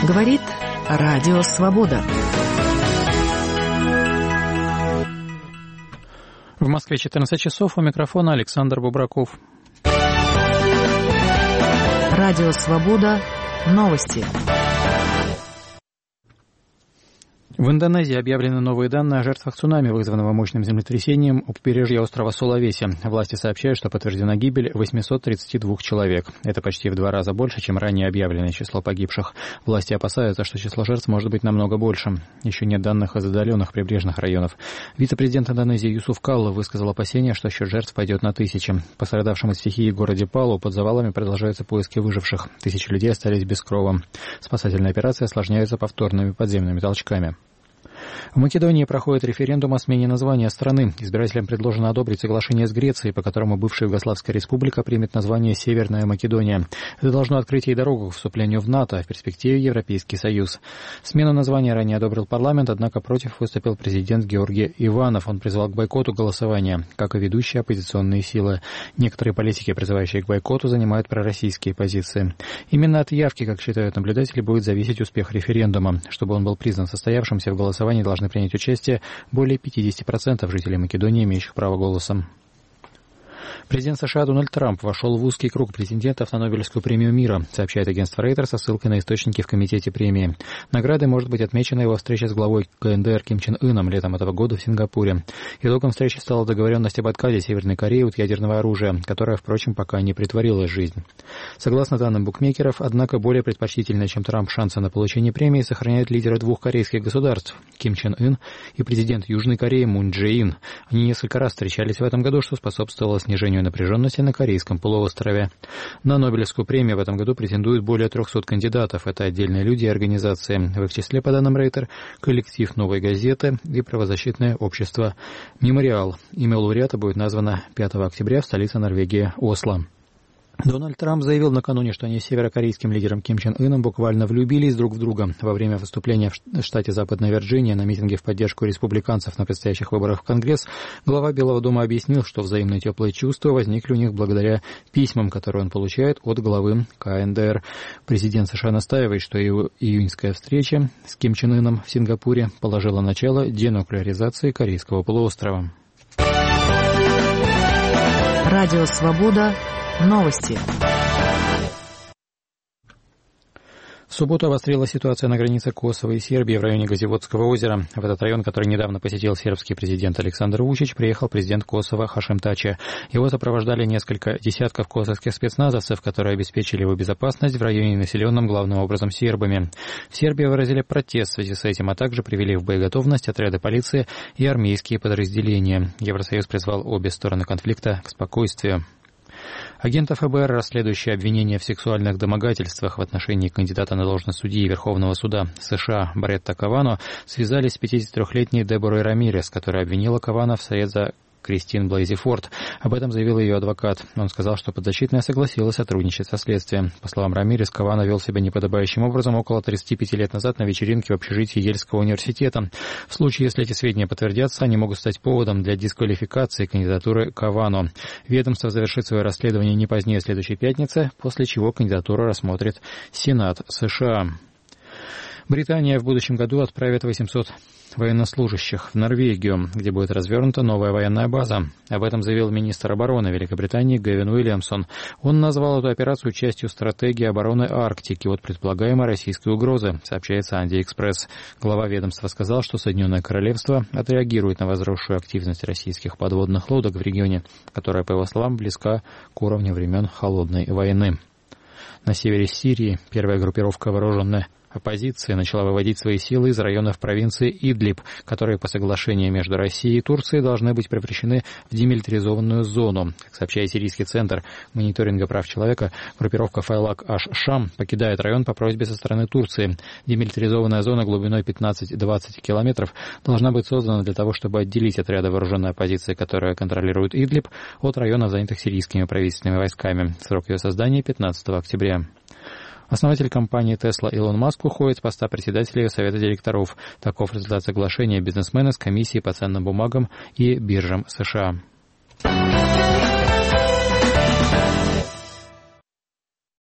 Говорит Радио Свобода. В Москве 14 часов. У микрофона Александр Бубраков. Радио Свобода. Новости. В Индонезии объявлены новые данные о жертвах цунами, вызванного мощным землетрясением у побережья острова Сулавеси. Власти сообщают, что подтверждена гибель 832 человек. Это почти в 2 раза больше, чем ранее объявленное число погибших. Власти опасаются, что число жертв может быть намного больше. Еще нет данных из отдаленных прибрежных районов. Вице-президент Индонезии Юсуф Калла высказал опасения, что счет жертв пойдет на тысячи. В пострадавшем от стихии городе Палу под завалами продолжаются поиски выживших. Тысячи людей остались без крова. Спасательная операция осложняется повторными подземными толчками. В Македонии проходит референдум о смене названия страны. Избирателям предложено одобрить соглашение с Грецией, по которому бывшая Югославская республика примет название Северная Македония. Это должно открыть ей дорогу к вступлению в НАТО, а в перспективе Европейский Союз. Смену названия ранее одобрил парламент, однако против выступил президент Георгий Иванов. Он призвал к бойкоту голосования, как и ведущие оппозиционные силы. Некоторые политики, призывающие к бойкоту, занимают пророссийские позиции. Именно от явки, как считают наблюдатели, будет зависеть успех референдума. Чтобы он был признан состоявшимся, в голосовании должны принять участие более 50% жителей Македонии, имеющих право голоса. Президент США Дональд Трамп вошел в узкий круг претендентов на Нобелевскую премию мира, сообщает агентство Reuters со ссылкой на источники в комитете премии. Наградой может быть отмечена его встреча с главой КНДР Ким Чен Ыном летом этого года в Сингапуре. Итогом встречи стала договоренность об отказе Северной Кореи от ядерного оружия, которое, впрочем, пока не претворилось в жизнь. Согласно данным букмекеров, однако более предпочтительные, чем Трамп, шансы на получение премии сохраняют лидеры 2 корейских государств – Ким Чен Ын и президент Южной Кореи Мун Чже Ин. Они несколько раз встречались в этом году, что способствовало снижению напряженности на Корейском полуострове. На Нобелевскую премию в этом году претендуют более 300 кандидатов. Это отдельные люди и организации. В их числе, по данным Рейтер, коллектив «Новой газеты» и правозащитное общество «Мемориал». Имя лауреата будет названо 5 октября в столице Норвегии Осло. Дональд Трамп заявил накануне, что они с северокорейским лидером Ким Чен Ыном буквально влюбились друг в друга. Во время выступления в штате Западная Вирджиния на митинге в поддержку республиканцев на предстоящих выборах в Конгресс глава Белого дома объяснил, что взаимные теплые чувства возникли у них благодаря письмам, которые он получает от главы КНДР. Президент США настаивает, что его июньская встреча с Ким Чен Ыном в Сингапуре положила начало денуклеаризации Корейского полуострова. Радио Свобода. Новости. В субботу обострилась ситуация на границе Косово и Сербии в районе Газиводского озера. В этот район, который недавно посетил сербский президент Александр Вучич, приехал президент Косово Хашим Тачи. Его сопровождали несколько десятков косовских спецназовцев, которые обеспечили его безопасность в районе, населенном главным образом сербами. В Сербии выразили протест в связи с этим, а также привели в боеготовность отряды полиции и армейские подразделения. Евросоюз призвал обе стороны конфликта к спокойствию. Агенты ФБР, расследующие обвинения в сексуальных домогательствах в отношении кандидата на должность судьи Верховного суда США Бретта Кавано, связались с 53-летней Деборой Рамирес, которая обвинила Кавано вслед за Кристин Блейзи Форд. Об этом заявил ее адвокат. Он сказал, что подзащитная согласилась сотрудничать со следствием. По словам Рамирес, Кавано вел себя неподобающим образом около 35 лет назад на вечеринке в общежитии Ельского университета. В случае, если эти сведения подтвердятся, они могут стать поводом для дисквалификации кандидатуры Кавано. Ведомство завершит свое расследование не позднее следующей пятницы, после чего кандидатуру рассмотрит Сенат США. Британия в будущем году отправит 800 военнослужащих в Норвегию, где будет развернута новая военная база. Об этом заявил министр обороны Великобритании Гэвин Уильямсон. Он назвал эту операцию частью стратегии обороны Арктики от предполагаемой российской угрозы, сообщает Санди Экспресс. Глава ведомства сказал, что Соединенное Королевство отреагирует на возросшую активность российских подводных лодок в регионе, которая, по его словам, близка к уровню времен Холодной войны. На севере Сирии первая группировка вооруженной оппозиции начала выводить свои силы из районов провинции Идлиб, которые по соглашению между Россией и Турцией должны быть превращены в демилитаризованную зону. Как сообщает сирийский центр мониторинга прав человека, группировка Файлак Аш-Шам покидает район по просьбе со стороны Турции. Демилитаризованная зона глубиной 15-20 километров должна быть создана для того, чтобы отделить отряды вооруженной оппозиции, которые контролируют Идлиб, от районов, занятых сирийскими правительственными войсками. Срок ее создания — 15 октября. Основатель компании Tesla Илон Маск уходит с поста председателя Совета директоров. Таков результат соглашения бизнесмена с комиссией по ценным бумагам и биржам США.